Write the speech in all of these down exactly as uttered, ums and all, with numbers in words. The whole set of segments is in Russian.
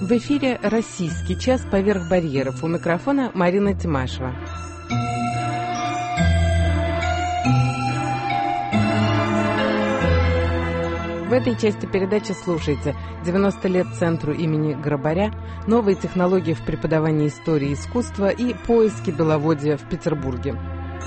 В эфире «Российский час. Поверх барьеров». У микрофона Марина Тимашева. В этой части передачи слушайте девяносто лет Центру имени Грабаря, новые технологии в преподавании истории и искусства и поиски беловодья в Петербурге.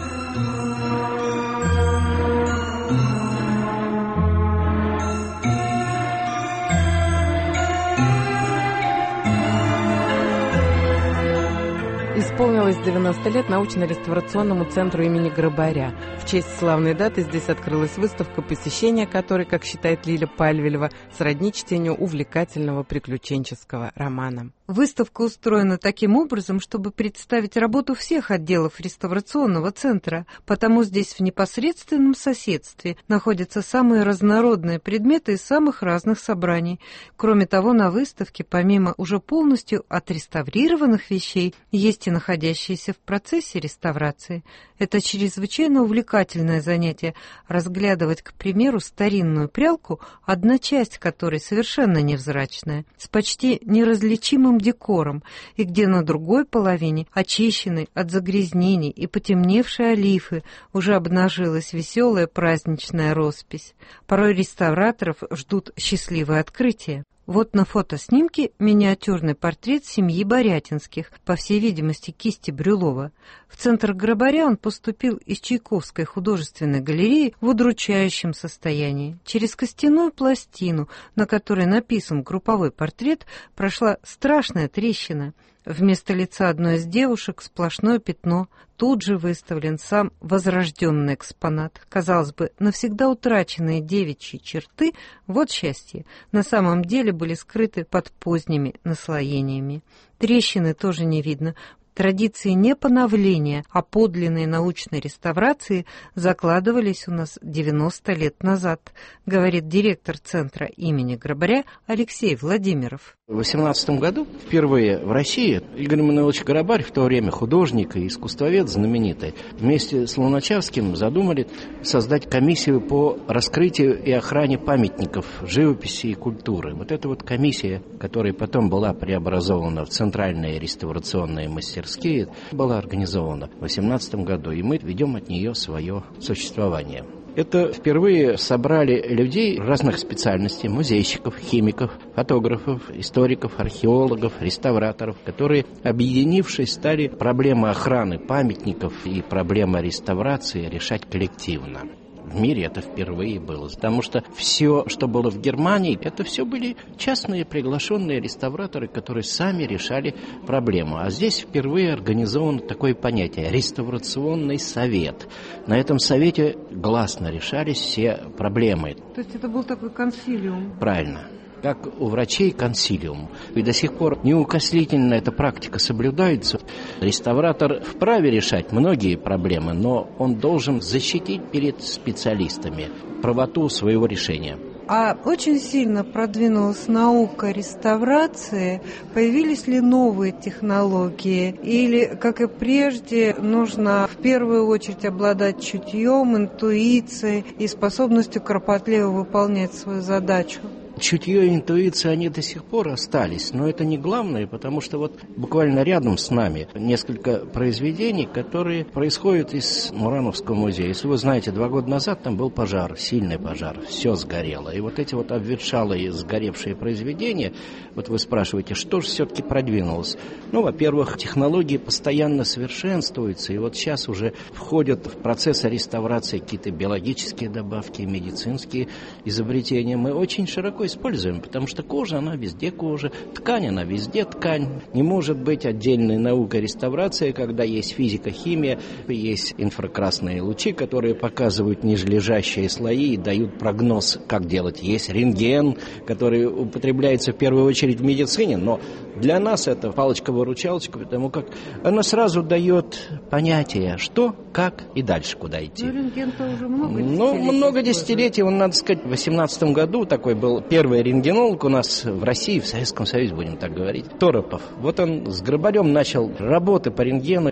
Исполнилось девяносто лет научно-реставрационному центру имени Грабаря. В честь славной даты здесь открылась выставка, посещение которой, как считает Лиля Пальвелева, сродни чтению увлекательного приключенческого романа. Выставка устроена таким образом, чтобы представить работу всех отделов реставрационного центра, потому здесь в непосредственном соседстве находятся самые разнородные предметы из самых разных собраний. Кроме того, на выставке, помимо уже полностью отреставрированных вещей, есть и находящиеся в процессе реставрации. Это чрезвычайно увлекательное занятие – разглядывать, к примеру, старинную прялку, одна часть которой совершенно невзрачная, с почти неразличимым декором, и где на другой половине, очищенной от загрязнений и потемневшей олифы, уже обнажилась веселая праздничная роспись. Порой реставраторов ждут счастливые открытия. Вот на фотоснимке миниатюрный портрет семьи Борятинских, по всей видимости, кисти Брюлова. В центр Грабаря он поступил из Чайковской художественной галереи в удручающем состоянии. Через костяную пластину, на которой написан групповой портрет, прошла страшная трещина. Вместо лица одной из девушек сплошное пятно. Тут же выставлен сам возрожденный экспонат. Казалось бы, навсегда утраченные девичьи черты, вот счастье, на самом деле были скрыты под поздними наслоениями. Трещины тоже не видно. Традиции не поновления, а подлинной научной реставрации закладывались у нас девяносто лет назад, говорит директор центра имени Грабаря Алексей Владимиров. В восемнадцатом году впервые в России Игорь Мануилович Грабарь, в то время художник и искусствовед знаменитый, вместе с Луначарским задумали создать комиссию по раскрытию и охране памятников живописи и культуры. Вот эта вот комиссия, которая потом была преобразована в Центральные реставрационные мастерские, была организована в восемнадцатом году, и мы ведем от нее свое существование. Это впервые собрали людей разных специальностей, музейщиков, химиков, фотографов, историков, археологов, реставраторов, которые, объединившись, стали проблемы охраны памятников и проблемы реставрации решать коллективно. В мире это впервые было, потому что все, что было в Германии, это все были частные приглашенные реставраторы, которые сами решали проблему. А здесь впервые организовано такое понятие – реставрационный совет. На этом совете гласно решались все проблемы. То есть это был такой консилиум? Правильно. Как у врачей консилиум. И до сих пор неукоснительно эта практика соблюдается. Реставратор вправе решать многие проблемы, но он должен защитить перед специалистами правоту своего решения. А очень сильно продвинулась наука реставрации. Появились ли новые технологии? Или, как и прежде, нужно в первую очередь обладать чутьем, интуицией и способностью кропотливо выполнять свою задачу? Чутье и интуиция, они до сих пор остались, но это не главное, потому что вот буквально рядом с нами несколько произведений, которые происходят из Мурановского музея. Если вы знаете, два года назад там был пожар, сильный пожар, все сгорело. И вот эти вот обветшалые сгоревшие произведения, вот вы спрашиваете, что же все-таки продвинулось? Ну, во-первых, технологии постоянно совершенствуются, и вот сейчас уже входят в процесс реставрации какие-то биологические добавки, медицинские изобретения. Мы очень широко используем, потому что кожа, она везде кожа, ткань, она везде ткань. Не может быть отдельной наука реставрации, когда есть физика, химия, есть инфракрасные лучи, которые показывают нижележащие слои и дают прогноз, как делать. Есть рентген, который употребляется в первую очередь в медицине, но для нас это палочка-выручалочка, потому как она сразу дает понятие, что, как и дальше куда идти. Но рентген-то уже много десятилетий. Ну, много десятилетий, он, надо сказать, в восемнадцатом году такой был первый рентгенолог у нас в России, в Советском Союзе, будем так говорить, Торопов. Вот он с Грабарем начал работы по рентгену.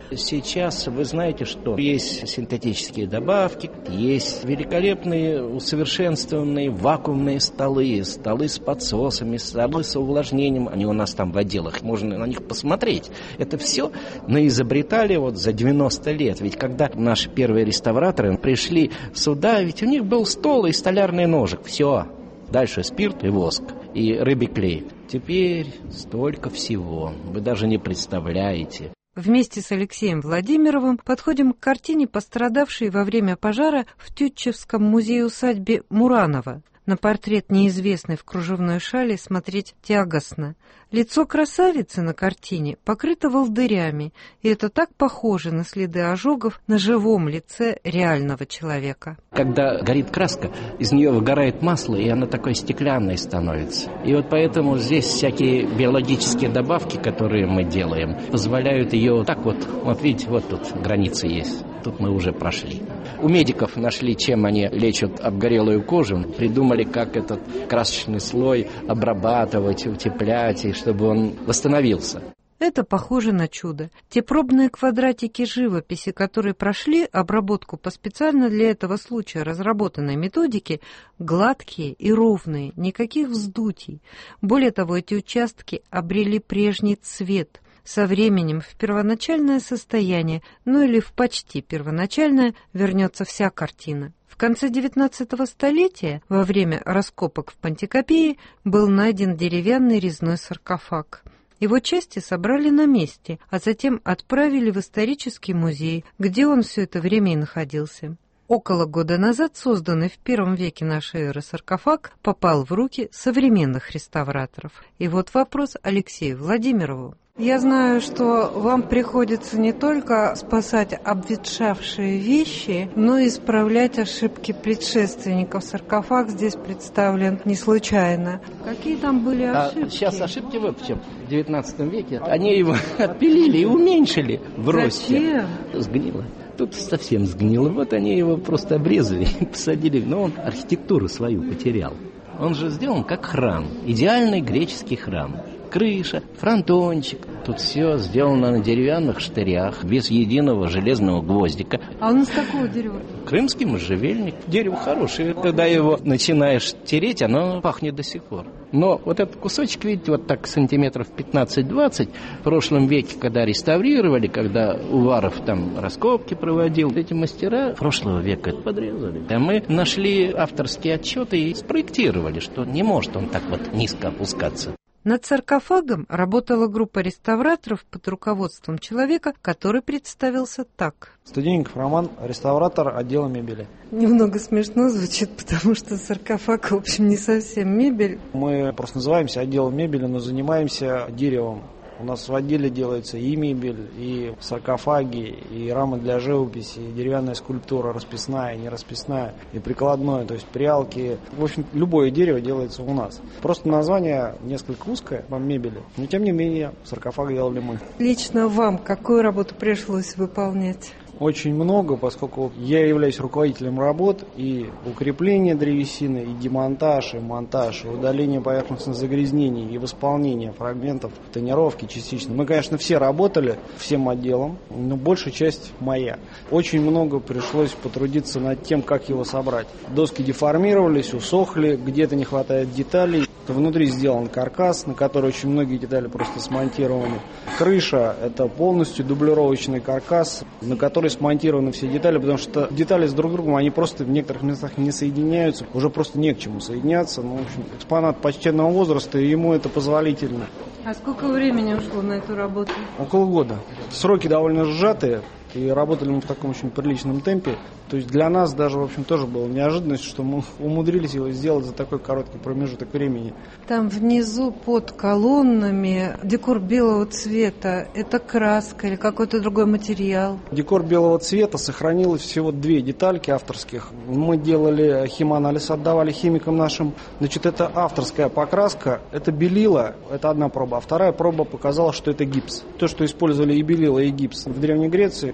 Сейчас вы знаете, что есть синтетические добавки, есть великолепные усовершенствованные вакуумные столы, столы с подсосами, столы с увлажнением. Они у нас там в отделах, можно на них посмотреть. Это все наизобретали вот за девяносто лет. Ведь когда наши первые реставраторы пришли сюда, ведь у них был стол и столярный ножик. Все. Дальше спирт и воск, и рыбий клей. Теперь столько всего. Вы даже не представляете. Вместе с Алексеем Владимировым подходим к картине, пострадавшей во время пожара в Тютчевском музее-усадьбе Муранова. На портрет неизвестной в кружевной шали смотреть тягостно. Лицо красавицы на картине покрыто волдырями, и это так похоже на следы ожогов на живом лице реального человека. Когда горит краска, из нее выгорает масло, и она такой стеклянной становится. И вот поэтому здесь всякие биологические добавки, которые мы делаем, позволяют ее так вот, вот видите, вот тут границы есть. Тут мы уже прошли. У медиков нашли, чем они лечат обгорелую кожу. Придумали, как этот красочный слой обрабатывать, утеплять, и чтобы он восстановился. Это похоже на чудо. Те пробные квадратики живописи, которые прошли обработку по специально для этого случая разработанной методике, гладкие и ровные, никаких вздутий. Более того, эти участки обрели прежний цвет. Со временем в первоначальное состояние, ну или в почти первоначальное, вернется вся картина. В конце девятнадцатого столетия, во время раскопок в Пантикопее, был найден деревянный резной саркофаг. Его части собрали на месте, а затем отправили в исторический музей, где он все это время и находился. Около года назад созданный в первом веке нашей эры саркофаг попал в руки современных реставраторов. И вот вопрос Алексею Владимирову. Я знаю, что вам приходится не только спасать обветшавшие вещи, но и исправлять ошибки предшественников. Саркофаг здесь представлен не случайно. Какие там были ошибки? А сейчас ошибки вот в чем. В девятнадцатом веке они его отпилили и уменьшили в росте. Зачем? Сгнило. Тут совсем сгнило. Вот они его просто обрезали и посадили. Но он архитектуру свою потерял. Он же сделан как храм. Идеальный греческий храм. Крыша, фронтончик. Тут все сделано на деревянных штырях, без единого железного гвоздика. А он из какого дерева? Крымский можжевельник. Дерево хорошее. Когда его начинаешь тереть, оно пахнет до сих пор. Но вот этот кусочек, видите, вот так сантиметров пятнадцать-двадцать, в прошлом веке, когда реставрировали, когда Уваров там раскопки проводил, эти мастера прошлого века подрезали. А мы нашли авторские отчеты и спроектировали, что не может он так вот низко опускаться. Над саркофагом работала группа реставраторов под руководством человека, который представился так. Студенников Роман, реставратор отдела мебели. Немного смешно звучит, потому что саркофаг, в общем, не совсем мебель. Мы просто называемся отделом мебели, но занимаемся деревом. У нас в отделе делается и мебель, и саркофаги, и рамы для живописи, и деревянная скульптура, расписная, нерасписная, и прикладное, то есть прялки. В общем, любое дерево делается у нас. Просто название несколько узкое по мебели, но тем не менее саркофаг делали мы. Лично вам какую работу пришлось выполнять? Очень много, поскольку я являюсь руководителем работ, и укрепление древесины, и демонтаж, и монтаж, и удаление поверхностных загрязнений, и восполнение фрагментов, тонировки частично. Мы, конечно, все работали, всем отделом, но большая часть моя. Очень много пришлось потрудиться над тем, как его собрать. Доски деформировались, усохли, где-то не хватает деталей. Внутри сделан каркас, на который очень многие детали просто смонтированы. Крыша – это полностью дублировочный каркас, на который смонтированы все детали, потому что детали с друг другом, они просто в некоторых местах не соединяются, уже просто не к чему соединяться. Ну, в общем, экспонат почтенного возраста, и ему это позволительно. А сколько времени ушло на эту работу? Около года. Сроки довольно сжатые, и работали мы в таком очень приличном темпе. То есть для нас даже, в общем, тоже была неожиданность, что мы умудрились его сделать за такой короткий промежуток времени. Там внизу под колоннами декор белого цвета. Это краска или какой-то другой материал? Декор белого цвета, сохранилось всего две детальки авторских. Мы делали химанализ, отдавали химикам нашим. Значит, это авторская покраска, это белила, это одна проба. А вторая проба показала, что это гипс. То, что использовали и белила, и гипс в Древней Греции,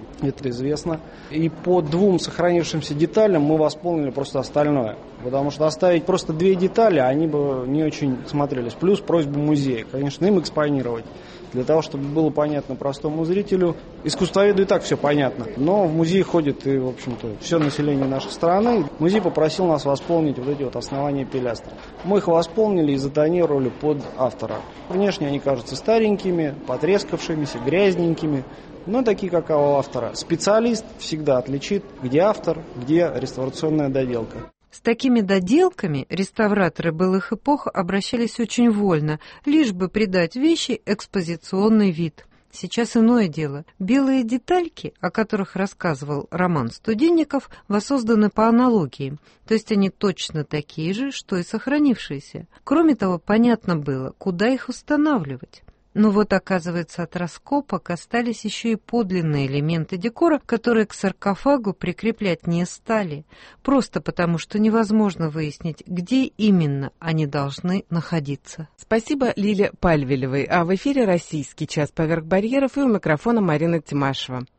это известно. И по двум сохранившимся деталям мы восполнили просто остальное. Потому что оставить просто две детали, они бы не очень смотрелись. Плюс просьба музея, конечно, им экспонировать. Для того, чтобы было понятно простому зрителю. Искусствоведу и так все понятно. Но в музей ходит и, в общем-то, все население нашей страны. Музей попросил нас восполнить вот эти вот основания пилястры. Мы их восполнили и затонировали под автора. Внешне они кажутся старенькими, потрескавшимися, грязненькими. Но такие, как у автора. Специалист всегда отличит, где автор, где реставрационная доделка. С такими доделками реставраторы былых эпох обращались очень вольно, лишь бы придать вещи экспозиционный вид. Сейчас иное дело. Белые детальки, о которых рассказывал Роман Студенников, воссозданы по аналогии, то есть они точно такие же, что и сохранившиеся. Кроме того, понятно было, куда их устанавливать. Но вот, оказывается, от раскопок остались еще и подлинные элементы декора, которые к саркофагу прикреплять не стали, просто потому что невозможно выяснить, где именно они должны находиться. Спасибо Лиле Пальвелевой. А в эфире «Российский час поверх барьеров» и у микрофона Марина Тимашева.